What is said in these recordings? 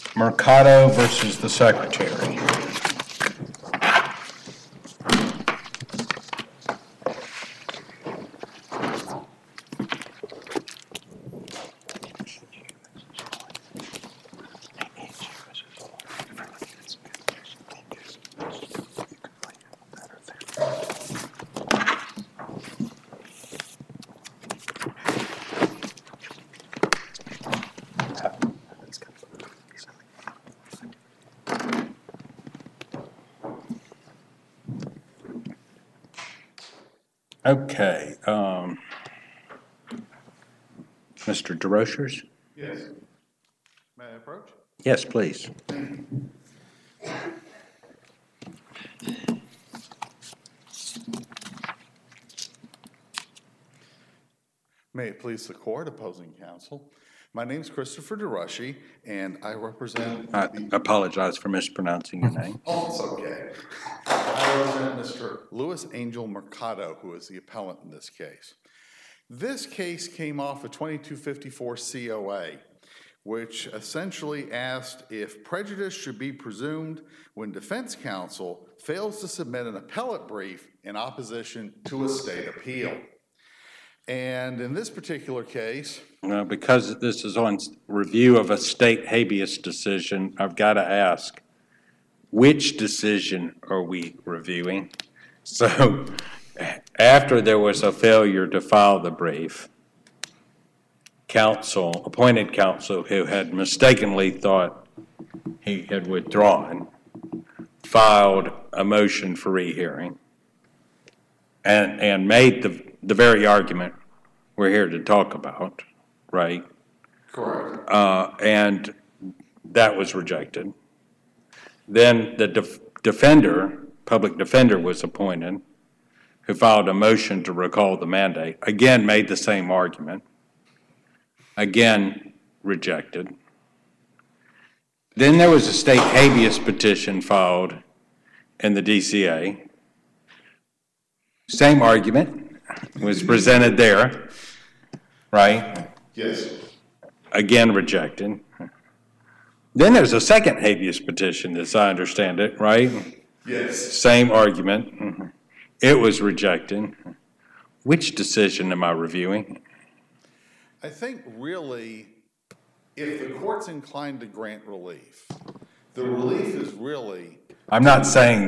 Mercado versus the Secretary. Okay. Mr. DeRochers? Yes. May I approach? Yes, please. May it please the court, opposing counsel. My name is Christopher DeRushy, and I represent I apologize for mispronouncing your name. Oh, it's okay. I represent Mr. Luis Angel Mercado, who is the appellant in this case. This case came off a 2254 COA, which essentially asked if prejudice should be presumed when defense counsel fails to submit an appellate brief in opposition to a state appeal. And in this particular case, Because this is on review of a state habeas decision, I've got to ask, which decision are we reviewing? So, after there was a failure to file the brief, appointed counsel who had mistakenly thought he had withdrawn, filed a motion for rehearing and made the very argument we're here to talk about, right? correct. And that was rejected. Then the public defender was appointed, who filed a motion to recall the mandate, again made the same argument, again rejected. Then there was a state habeas petition filed in the DCA. Same argument was presented there, right? Yes. Again rejected. Then there's a second habeas petition, as I understand it, right? Yes. Same argument. It was rejected. Which decision am I reviewing? I think really, if the court's inclined to grant relief, the relief is really. I'm not saying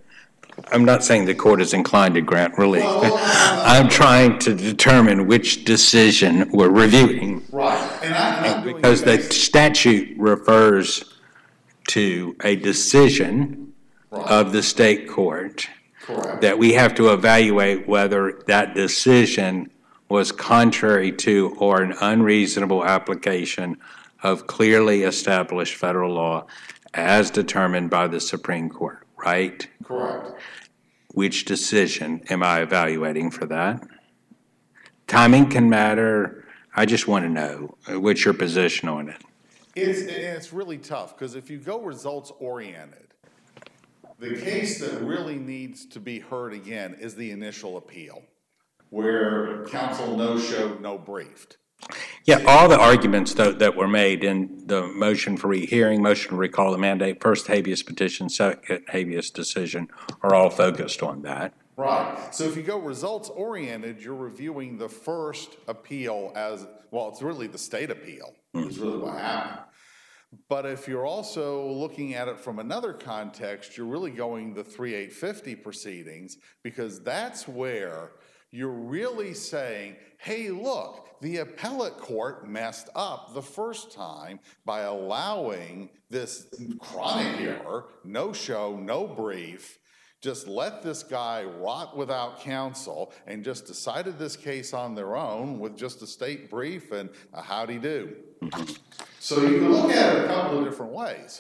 the court is inclined to grant relief. I'm trying to determine which decision we're reviewing. Right. And because the statute refers to a decision of the state court. Correct. That we have to evaluate whether that decision was contrary to or an unreasonable application of clearly established federal law as determined by the Supreme Court, right? Correct. Which decision am I evaluating for that? Timing can matter. I just want to know what's your position on it. It's really tough, because if you go results-oriented, the case that really needs to be heard again is the initial appeal, where counsel no showed, no briefed. Yeah, all the arguments that were made in the motion for rehearing, motion to recall the mandate, first habeas petition, second habeas decision are all focused on that. Right. So if you go results-oriented, you're reviewing the first appeal as, well, it's really the state appeal is really what happened. But if you're also looking at it from another context, you're really going the 3850 proceedings, because that's where you're really saying, hey, look, the appellate court messed up the first time by allowing this chronic error, no show, no brief, just let this guy rot without counsel and just decided this case on their own with just a state brief and a howdy do. So you can look at it a couple of different ways.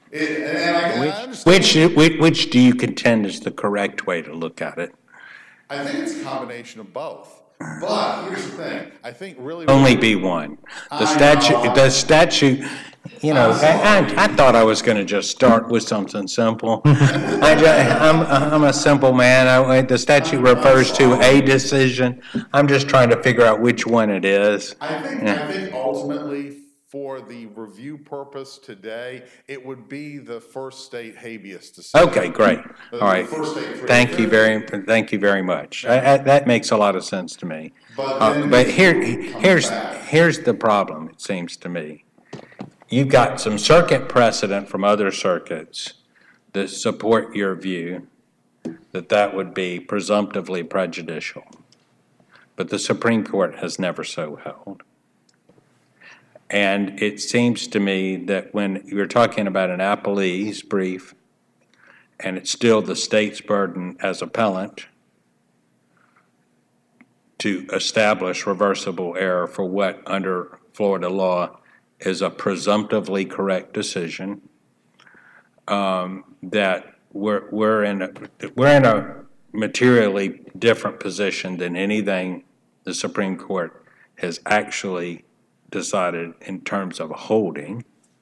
I understand. Which do you contend is the correct way to look at it? I think it's a combination of both. But here's the thing. I think really only be one. The statute. You know, I thought I was going to just start with something simple. I'm a simple man. The statute refers to a decision. I'm just trying to figure out which one it is. I think ultimately for the review purpose today, it would be the first state habeas decision. Okay, great. All right. Thank you very much. That makes a lot of sense to me. But here's the problem, it seems to me. You've got some circuit precedent from other circuits that support your view that would be presumptively prejudicial. But the Supreme Court has never so held. And it seems to me that when you're talking about an appellee's brief, and it's still the state's burden as appellant to establish reversible error for what under Florida law is a presumptively correct decision, that we're in a materially different position than anything the Supreme Court has actually decided in terms of holding,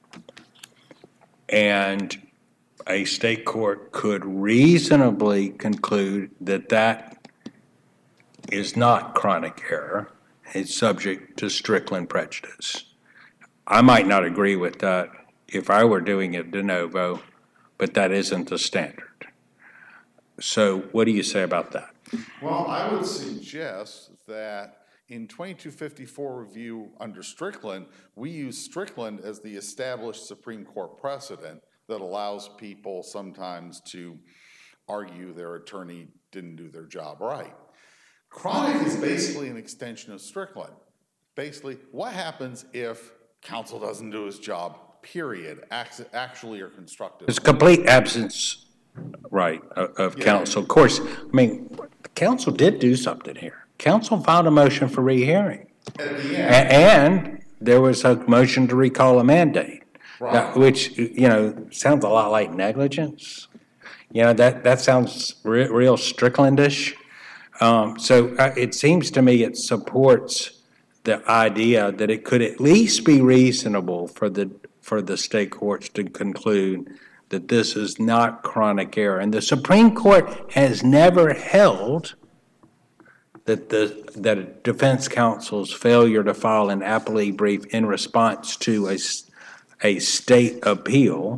and a state court could reasonably conclude that is not chronic error. It's subject to Strickland prejudice. I might not agree with that if I were doing it de novo, but that isn't the standard. So what do you say about that? Well, I would suggest that in 2254 review under Strickland, we use Strickland as the established Supreme Court precedent that allows people sometimes to argue their attorney didn't do their job right. Chronic is basically an extension of Strickland. Basically, what happens if counsel doesn't do his job, period, actually or constructive? It's a complete absence, right, of counsel. Of course, I mean, counsel did do something here. Counsel filed a motion for rehearing. At the end. And there was a motion to recall a mandate, Right. which, sounds a lot like negligence. That sounds real Stricklandish. So it seems to me it supports the idea that it could at least be reasonable for the state courts to conclude that this is not chronic error. And the Supreme Court has never held that a defense counsel's failure to file an appellee brief in response to a state appeal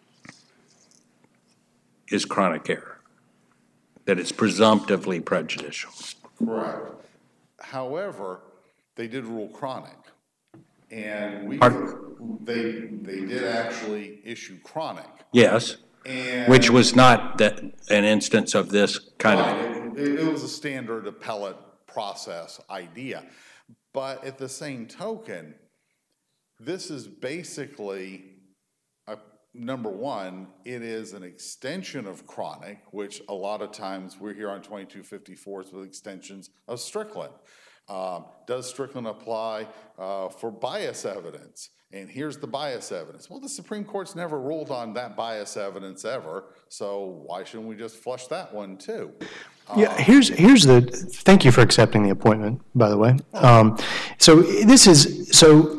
is chronic error, that it's presumptively prejudicial. Correct. However, they did rule chronic, and they did actually issue chronic. Yes, which was not an instance of this kind of. It was a standard appellate process idea. But at the same token, this is basically, number one, it is an extension of chronic, which a lot of times we're here on 2254s with extensions of Strickland. Does Strickland apply for bias evidence? And here's the bias evidence. Well, the Supreme Court's never ruled on that bias evidence ever, so why shouldn't we just flush that one too? Yeah, thank you for accepting the appointment, by the way. This is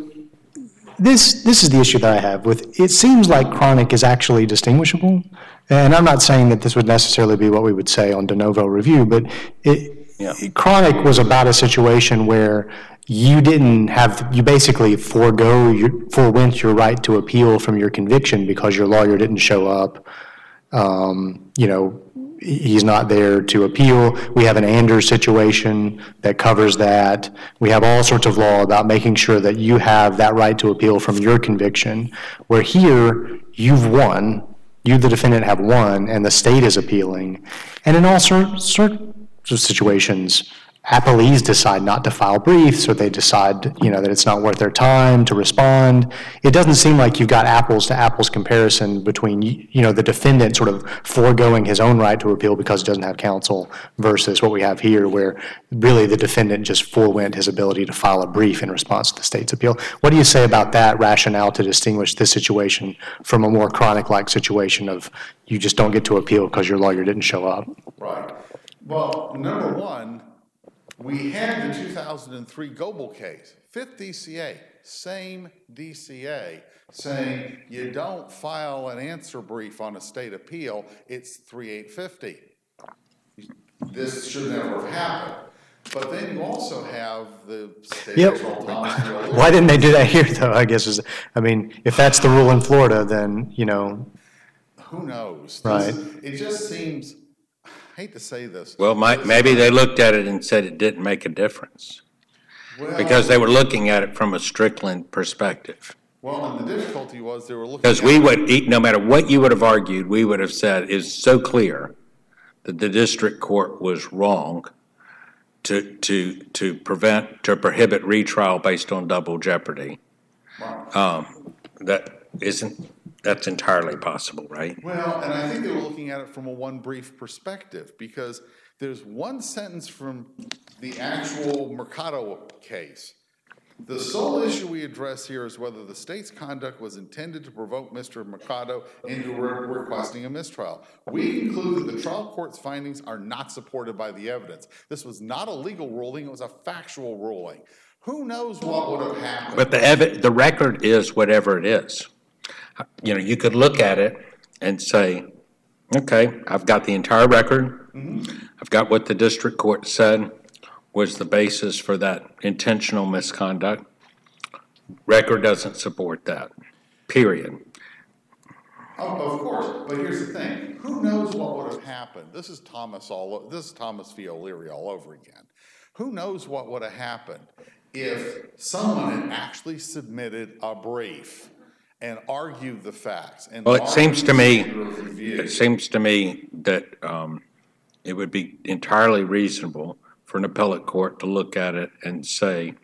the issue that I have with, it seems like chronic is actually distinguishable, and I'm not saying that this would necessarily be what we would say on de novo review, but chronic was about a situation where you basically forewent your right to appeal from your conviction because your lawyer didn't show up. He's not there to appeal. We have an Anders situation that covers that. We have all sorts of law about making sure that you have that right to appeal from your conviction, where here you've won, you the defendant have won, and the state is appealing. And in all sorts of situations, appellees decide not to file briefs, or they decide, that it's not worth their time to respond. It doesn't seem like you've got apples to apples comparison between, the defendant sort of foregoing his own right to appeal because he doesn't have counsel versus what we have here, where really the defendant just forewent his ability to file a brief in response to the state's appeal. What do you say about that rationale to distinguish this situation from a more chronic-like situation of you just don't get to appeal because your lawyer didn't show up? Right. Well, number one, we had the 2003 Goebel case, 5th DCA, same DCA, saying you don't file an answer brief on a state appeal, it's 3850. This should never have happened. But then you also have the state Yep. of Thomas. Why didn't they do that here, though, I guess I mean, if that's the rule in Florida, then, Who knows? Right. It just seems, I hate to say this. Well, maybe they looked at it and said it didn't make a difference, Well, because they were looking at it from a Strickland perspective. Well, and the difficulty was they were looking. Because we would, no matter what you would have argued, we would have said it's so clear that the district court was wrong to prohibit retrial based on double jeopardy. That's entirely possible, right? Well, and I think they were looking at it from a one brief perspective, because there's one sentence from the actual Mercado case. The sole issue we address here is whether the state's conduct was intended to provoke Mr. Mercado into requesting a mistrial. We conclude that the trial court's findings are not supported by the evidence. This was not a legal ruling, it was a factual ruling. Who knows what would have happened? But the record is whatever it is. You could look at it and say, okay, I've got the entire record. I've got what the district court said was the basis for that intentional misconduct. Record doesn't support that, period. Oh, of course, but here's the thing. Who knows what would have happened? This is Thomas V. O'Leary all over again. Who knows what would have happened if someone had actually submitted a brief and argued the facts? And Well, it seems to me that it would be entirely reasonable for an appellate court to look at it and say,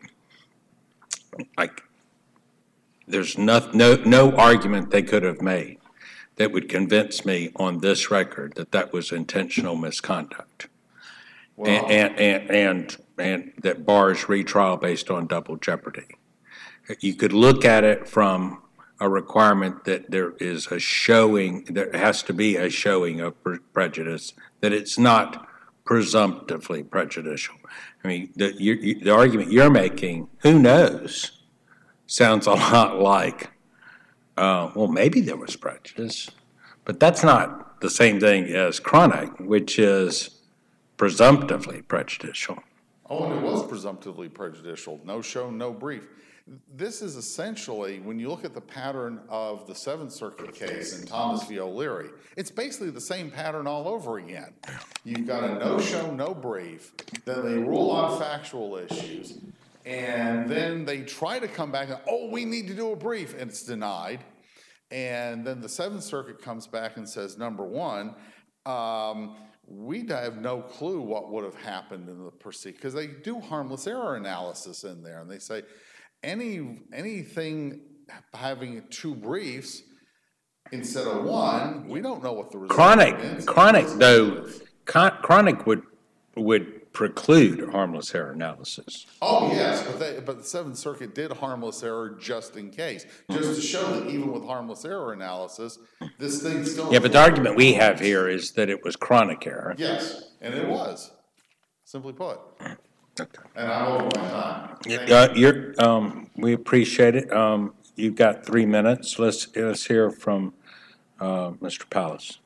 like, there's no argument they could have made that would convince me on this record that that was intentional misconduct. Well, And that bars retrial based on double jeopardy. You could look at it from a requirement that there has to be a showing of prejudice, that it's not presumptively prejudicial. I mean, the argument you're making, who knows, sounds a lot like, well, maybe there was prejudice, but that's not the same thing as chronic, which is presumptively prejudicial. Oh, and it was presumptively prejudicial. No show, no brief. This is essentially, when you look at the pattern of the Seventh Circuit case in Thomas v. O'Leary, it's basically the same pattern all over again. You've got a no show, no brief, then they rule on factual issues, and then they try to come back and, oh, we need to do a brief, and it's denied. And then the Seventh Circuit comes back and says, number one, we have no clue what would have happened in the proceeding, because they do harmless error analysis in there, and they say anything having two briefs instead of one, we don't know what the result is. Chronic would preclude harmless error analysis. Oh yes, but the Seventh Circuit did harmless error just in case, just to show that even with harmless error analysis, this thing still. Yeah, but the argument we have here is that it was chronic error. Yes, and it was, simply put. Okay. And I'm over my time. We appreciate it. You've got 3 minutes. Let's hear from Mr. Palace.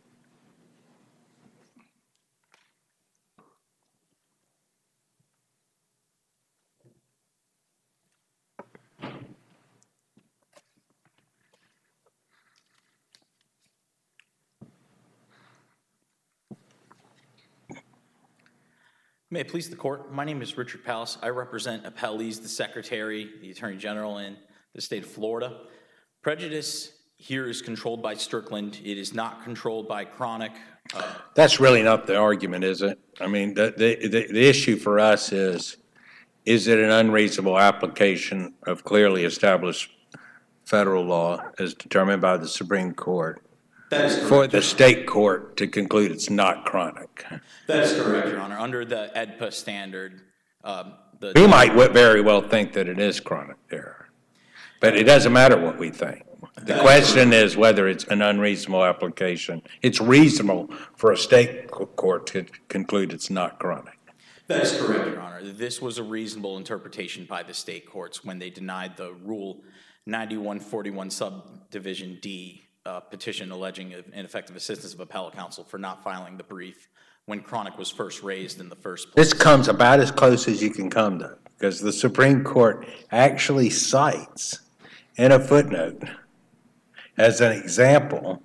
May it please the court. My name is Richard Palace. I represent appellees, the Secretary, the Attorney General in the state of Florida. Prejudice here is controlled by Strickland. It is not controlled by chronic. That's really not the argument, is it? I mean, the issue for us is it an unreasonable application of clearly established federal law as determined by the Supreme Court for the state court to conclude it's not chronic? That is correct, Your Honor. Under the AEDPA standard, we might very well think that it is chronic error, but it doesn't matter what we think. The question is whether it's an unreasonable application. It's reasonable for a state court to conclude it's not chronic. That is correct, Your Honor. This was a reasonable interpretation by the state courts when they denied the Rule 9141 Subdivision D petition alleging ineffective assistance of appellate counsel for not filing the brief when Cronic was first raised in the first place. This comes about as close as you can come, though, because the Supreme Court actually cites in a footnote as an example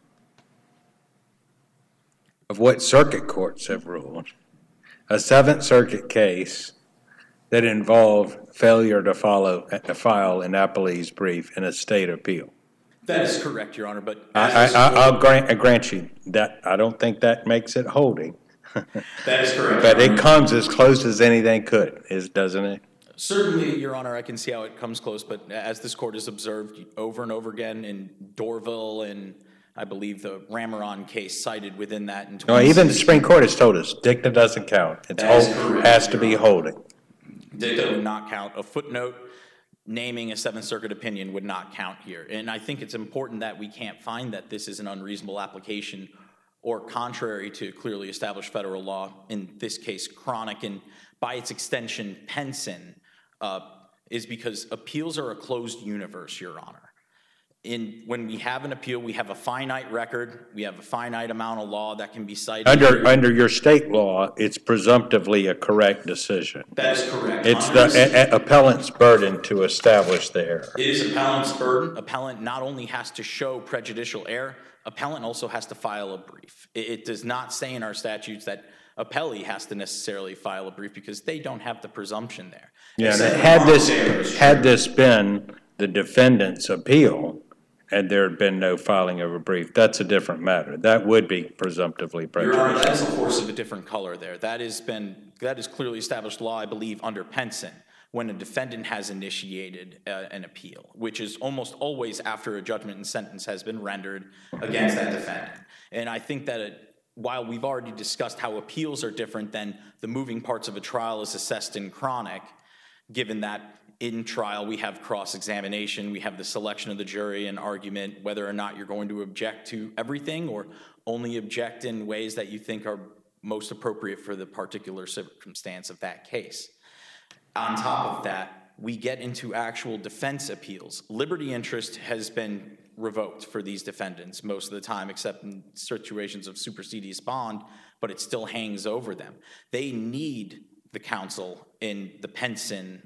of what circuit courts have ruled, a Seventh Circuit case that involved failure to file an appellee's brief in a state appeal. That is correct, Your Honor, but I'll grant you that. I don't think that makes it holding. that is correct. But it comes as close as anything could, doesn't it? Certainly, Your Honor, I can see how it comes close, but as this court has observed over and over again in Dorville and I believe the Rameron case cited within that in 2016. No, even the Supreme Court has told us dicta doesn't count. It has to be holding. Dicta would not count. A footnote naming a Seventh Circuit opinion would not count here. And I think it's important that we can't find that this is an unreasonable application or contrary to clearly established federal law, in this case, Cronic, and by its extension, Penson, is because appeals are a closed universe, Your Honor. When we have an appeal, we have a finite record, we have a finite amount of law that can be cited. Under your state law, it's presumptively a correct decision. That is correct. It's the appellant's burden to establish the error. It is appellant's burden. Appellant not only has to show prejudicial error, appellant also has to file a brief. It does not say in our statutes that appellee has to necessarily file a brief because they don't have the presumption there. Yeah, had this been the defendant's appeal, and there had been no filing of a brief, that's a different matter. That would be presumptively prejudicial. Your Honor, that's a horse of a different color there. That is clearly established law, I believe, under Penson, when a defendant has initiated an appeal, which is almost always after a judgment and sentence has been rendered against that defendant. And I think that while we've already discussed how appeals are different than the moving parts of a trial as assessed in Cronic, given that in trial we have cross-examination, we have the selection of the jury and argument whether or not you're going to object to everything or only object in ways that you think are most appropriate for the particular circumstance of that case. On top of that, we get into actual defense appeals. Liberty interest has been revoked for these defendants most of the time, except in situations of supersedious bond, but it still hangs over them. They need the counsel in the Penson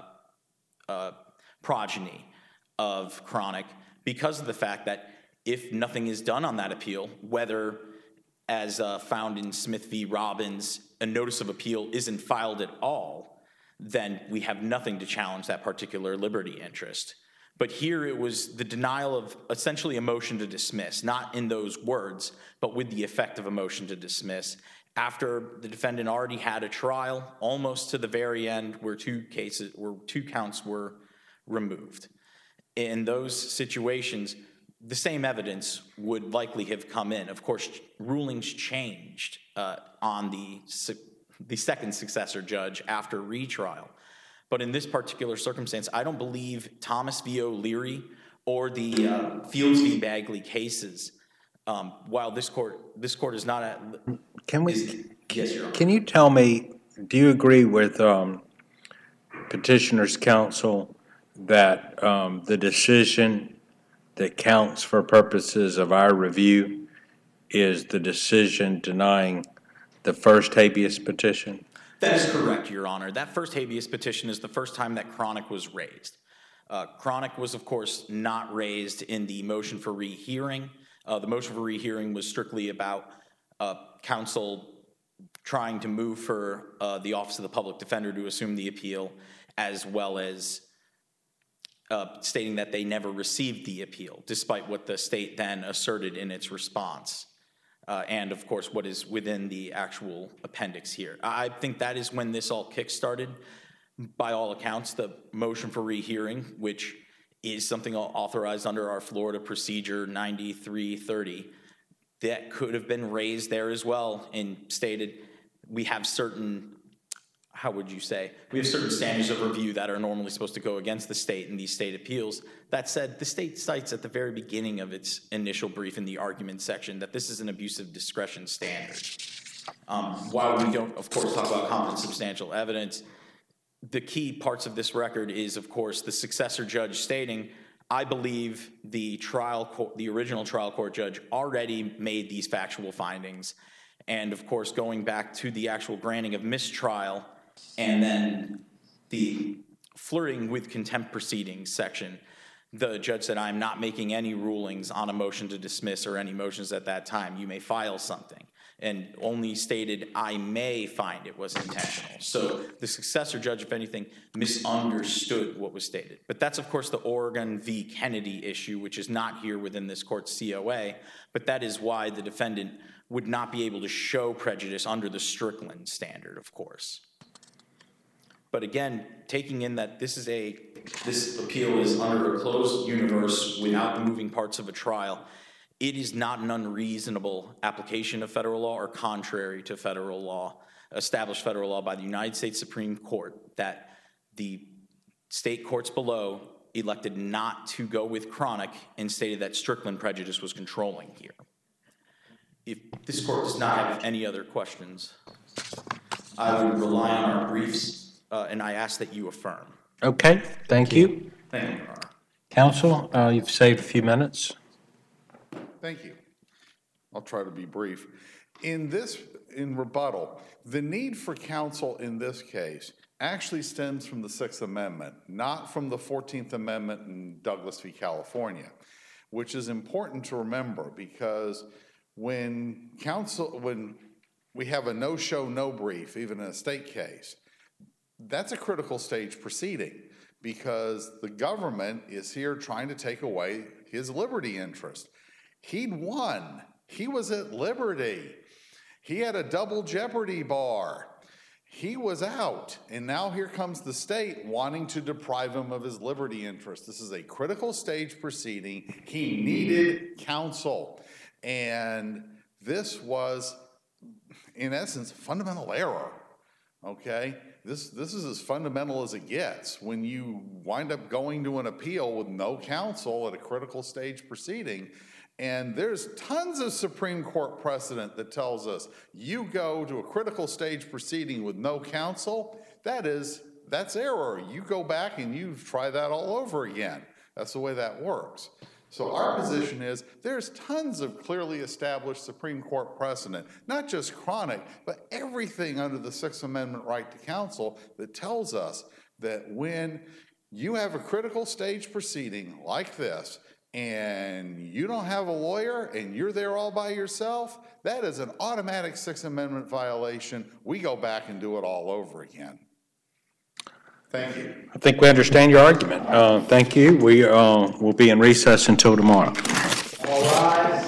progeny of Cronic because of the fact that if nothing is done on that appeal, whether as found in Smith v. Robbins, a notice of appeal isn't filed at all, then we have nothing to challenge that particular liberty interest. But here it was the denial of essentially a motion to dismiss, not in those words, but with the effect of a motion to dismiss, after the defendant already had a trial almost to the very end where two counts were removed. In those situations, the same evidence would likely have come in. Of course, rulings changed on the second successor judge after retrial. But in this particular circumstance, I don't believe Thomas v. O'Leary or the Fields v. Bagley cases, while this court is not at... Yes, Your Honor. Can you tell me, do you agree with Petitioner's counsel that the decision that counts for purposes of our review is the decision denying the first habeas petition? That is correct, Your Honor. That first habeas petition is the first time that Cronic was raised. Cronic was, of course, not raised in the motion for rehearing. The motion for rehearing was strictly about counsel trying to move for the Office of the Public Defender to assume the appeal, as well as stating that they never received the appeal, despite what the state then asserted in its response. And, of course, what is within the actual appendix here. I think that is when this all kick-started. By all accounts, the motion for rehearing, which is something authorized under our Florida Procedure 9330, that could have been raised there as well and stated we have certain, how would you say, we have certain standards of review that are normally supposed to go against the state in these state appeals. That said, the state cites at the very beginning of its initial brief in the argument section that this is an abuse of discretion standard. While we don't, of course, talk about competent substantial evidence, the key parts of this record is, of course, the successor judge stating, I believe the original trial court judge already made these factual findings, And of course, going back to the actual granting of mistrial and then the flirting with contempt proceedings section, the judge said, I'm not making any rulings on a motion to dismiss or any motions at that time. You may file something. And only stated, I may find it was intentional. So the successor judge, if anything, misunderstood what was stated. But that's, of course, the Oregon v. Kennedy issue, which is not here within this court's COA. But that is why the defendant would not be able to show prejudice under the Strickland standard, of course. But again, taking in that this appeal is under a closed universe without the moving parts of a trial, it is not an unreasonable application of federal law or contrary to federal law, established federal law by the United States Supreme Court, that the state courts below elected not to go with chronic and stated that Strickland prejudice was controlling here. If this court does not have any other questions, I would rely on our briefs, and I ask that you affirm. Okay, thank you. Thank you, Your Honor. Counsel, you've saved a few minutes. Thank you. I'll try to be brief. In rebuttal, the need for counsel in this case actually stems from the Sixth Amendment, not from the 14th Amendment in Douglas v. California, which is important to remember because when we have a no-show, no-brief, even in a state case, that's a critical stage proceeding because the government is here trying to take away his liberty interest. He'd won. He was at liberty. He had a double jeopardy bar. He was out. And now here comes the state wanting to deprive him of his liberty interest. This is a critical stage proceeding. He needed counsel. And this was, in essence, fundamental error. Okay? This is as fundamental as it gets. When you wind up going to an appeal with no counsel at a critical stage proceeding, and there's tons of Supreme Court precedent that tells us you go to a critical stage proceeding with no counsel, that's error. You go back and you try that all over again. That's the way that works. So our position is there's tons of clearly established Supreme Court precedent, not just chronic, but everything under the Sixth Amendment right to counsel that tells us that when you have a critical stage proceeding like this, and you don't have a lawyer and you're there all by yourself, that is an automatic Sixth Amendment violation. We go back and do it all over again. Thank you. I think we understand your argument. Thank you. We will be in recess until tomorrow. All rise.